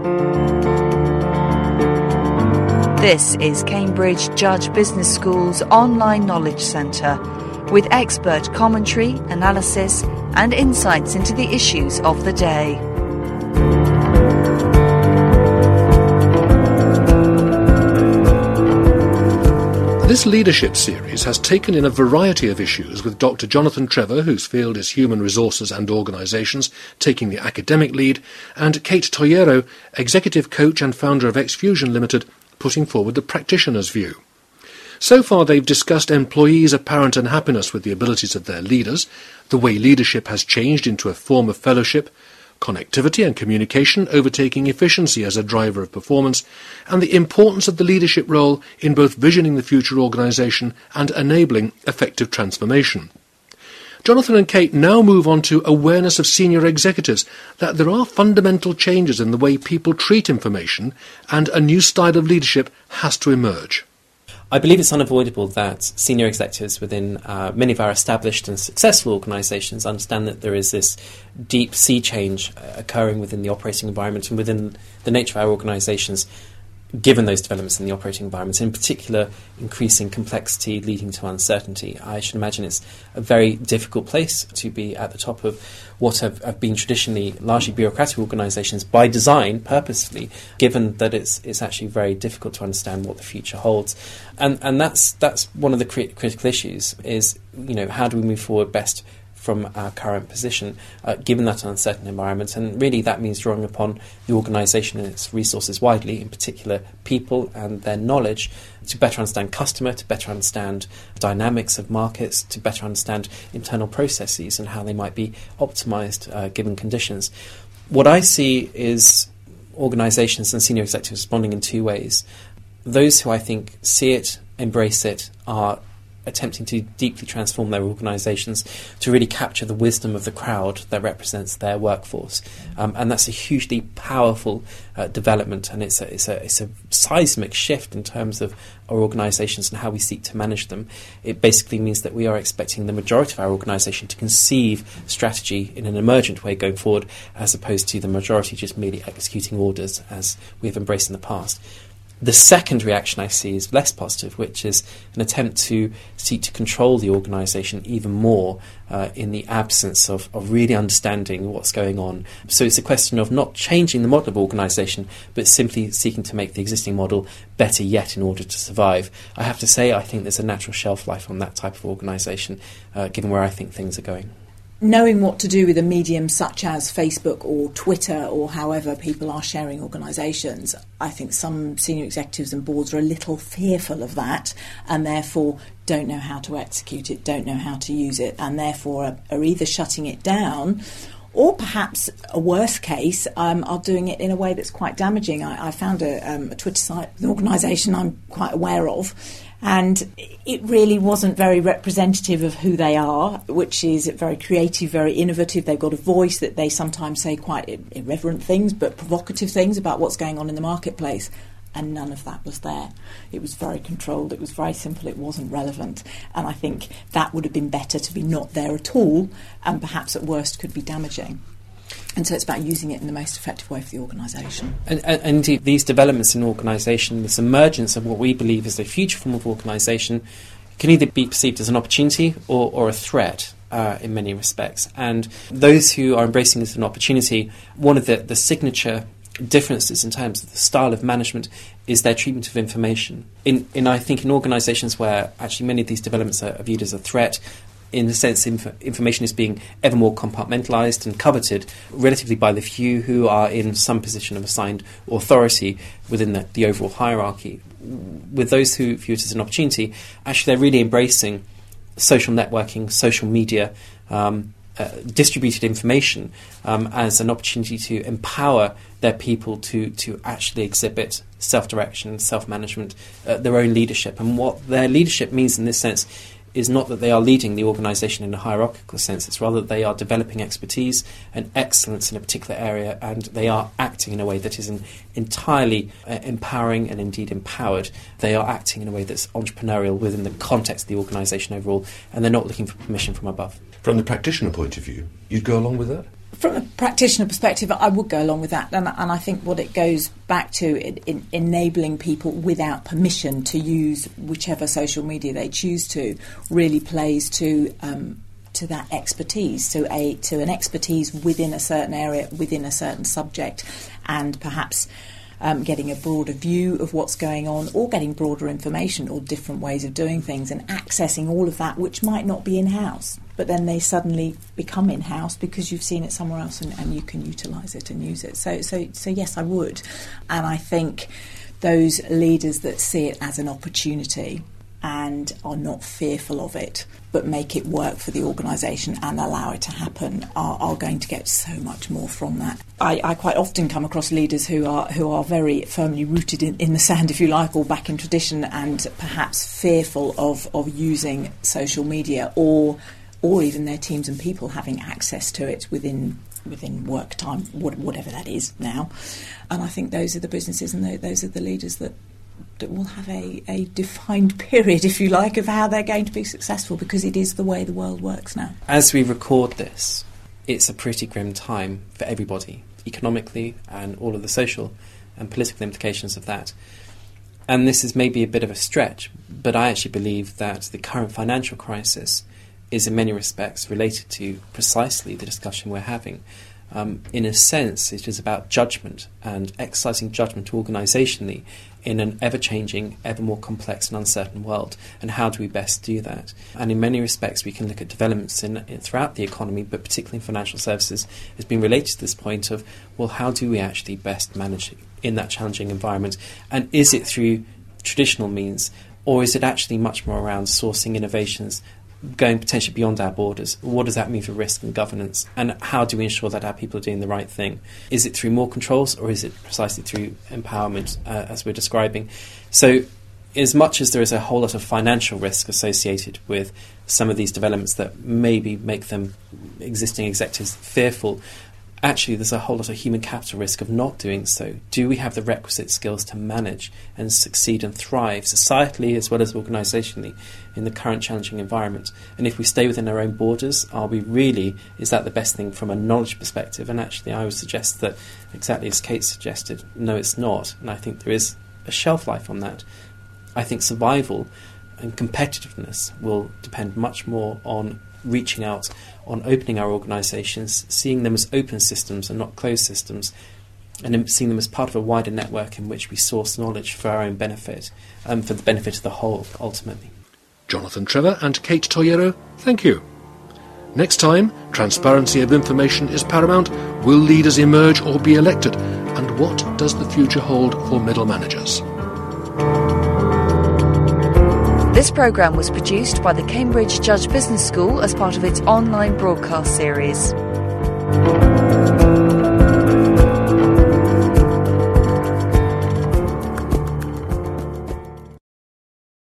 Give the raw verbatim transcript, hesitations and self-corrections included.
This is Cambridge Judge Business School's online knowledge centre, with expert commentary, analysis and insights into the issues of the day. This leadership series has taken in a variety of issues, with Doctor Jonathan Trevor, whose field is human resources and organisations, taking the academic lead, and Kate Toyero, executive coach and founder of Xfusion Limited, putting forward the practitioner's view. So far they've discussed employees' apparent unhappiness with the abilities of their leaders, the way leadership has changed into a form of fellowship, connectivity and communication overtaking efficiency as a driver of performance, and the importance of the leadership role in both visioning the future organisation and enabling effective transformation. Jonathan and Kate now move on to awareness of senior executives that there are fundamental changes in the way people treat information, and a new style of leadership has to emerge. I believe it's unavoidable that senior executives within uh, many of our established and successful organisations understand that there is this deep sea change uh, occurring within the operating environment and within the nature of our organisations, given those developments in the operating environment, in particular increasing complexity leading to uncertainty. I should imagine it's a very difficult place to be at the top of what have, have been traditionally largely bureaucratic organisations by design, purposefully, given that it's it's actually very difficult to understand what the future holds. And and that's that's one of the crit- critical issues is, you know, how do we move forward best from our current position, uh, given that uncertain environment. And really that means drawing upon the organisation and its resources widely, in particular people and their knowledge, to better understand customer, to better understand dynamics of markets, to better understand internal processes and how they might be optimised uh, given conditions. What I see is organisations and senior executives responding in two ways. Those who I think see it, embrace it, are attempting to deeply transform their organisations to really capture the wisdom of the crowd that represents their workforce, um, and that's a hugely powerful uh, development, and it's a, it's a it's a seismic shift in terms of our organisations and how we seek to manage them. It basically means that we are expecting the majority of our organisation to conceive strategy in an emergent way going forward, as opposed to the majority just merely executing orders as we have embraced in the past. The second reaction I see is less positive, which is an attempt to seek to control the organisation even more uh, in the absence of, of really understanding what's going on. So it's a question of not changing the model of organisation, but simply seeking to make the existing model better yet in order to survive. I have to say, I think there's a natural shelf life on that type of organisation, uh, given where I think things are going. Knowing what to do with a medium such as Facebook or Twitter or however people are sharing organisations, I think some senior executives and boards are a little fearful of that and therefore don't know how to execute it, don't know how to use it, and therefore are, are either shutting it down or perhaps a worse case, um, are doing it in a way that's quite damaging. I, I found a, um, a Twitter site, an organisation I'm quite aware of, and it really wasn't very representative of who they are, which is very creative, very innovative. They've got a voice that they sometimes say quite irreverent things, but provocative things about what's going on in the marketplace. And none of that was there. It was very controlled, it was very simple, it wasn't relevant. And I think that would have been better to be not there at all, and perhaps at worst could be damaging. And so it's about using it in the most effective way for the organisation. And, and, and indeed, these developments in organisation, this emergence of what we believe is the future form of organisation, can either be perceived as an opportunity or, or a threat uh, in many respects. And those who are embracing this as an opportunity, one of the, the signature differences in terms of the style of management is their treatment of information. In, in I think in organisations where actually many of these developments are viewed as a threat, in a sense, inf- information is being ever more compartmentalised and coveted relatively by the few who are in some position of assigned authority within the, the overall hierarchy. With those who view it as an opportunity, actually they're really embracing social networking, social media, um, uh, distributed information um, as an opportunity to empower their people to, to actually exhibit self-direction, self-management, uh, their own leadership. And what their leadership means in this sense is not that they are leading the organisation in a hierarchical sense, it's rather that they are developing expertise and excellence in a particular area, and they are acting in a way that is in, entirely uh, empowering and indeed empowered. They are acting in a way that's entrepreneurial within the context of the organisation overall, and they're not looking for permission from above. From the practitioner point of view, you'd go along with that? From a practitioner perspective, I would go along with that, and, and I think what it goes back to in, in enabling people without permission to use whichever social media they choose to really plays to um, to that expertise, to a to an expertise within a certain area, within a certain subject, and perhaps um, getting a broader view of what's going on, or getting broader information or different ways of doing things, and accessing all of that which might not be in-house. But then they suddenly become in-house because you've seen it somewhere else, and, and you can utilise it and use it. So, so, so yes, I would. And I think those leaders that see it as an opportunity and are not fearful of it, but make it work for the organisation and allow it to happen, are, are going to get so much more from that. I, I quite often come across leaders who are who are very firmly rooted in, in the sand, if you like, or back in tradition, and perhaps fearful of, of using social media, or or even their teams and people having access to it within within work time, whatever that is now. And I think those are the businesses and those are the leaders that that will have a, a defined period, if you like, of how they're going to be successful, because it is the way the world works now. As we record this, it's a pretty grim time for everybody, economically, and all of the social and political implications of that. And this is maybe a bit of a stretch, but I actually believe that the current financial crisis is in many respects related to precisely the discussion we're having. Um, in a sense, it is about judgment and exercising judgment organisationally in an ever-changing, ever more complex and uncertain world. And how do we best do that? And in many respects, we can look at developments in, in, throughout the economy, but particularly in financial services, has been related to this point of, well, how do we actually best manage it in that challenging environment? And is it through traditional means, or is it actually much more around sourcing innovations, going potentially beyond our borders? What does that mean for risk and governance? And how do we ensure that our people are doing the right thing? Is it through more controls, or is it precisely through empowerment, uh, as we're describing? So as much as there is a whole lot of financial risk associated with some of these developments that maybe make them, existing executives, fearful, actually there's a whole lot of human capital risk of not doing so. Do we have the requisite skills to manage and succeed and thrive societally as well as organisationally in the current challenging environment? And if we stay within our own borders, are we really, is that the best thing from a knowledge perspective? And actually I would suggest that, exactly as Kate suggested, no, it's not. And I think there is a shelf life on that. I think survival and competitiveness will depend much more on reaching out, on opening our organisations, seeing them as open systems and not closed systems, and seeing them as part of a wider network in which we source knowledge for our own benefit, and um, for the benefit of the whole, ultimately. Jonathan Trevor and Kate Toyero, thank you. Next time, transparency of information is paramount. Will leaders emerge or be elected? And what does the future hold for middle managers? This programme was produced by the Cambridge Judge Business School as part of its online broadcast series.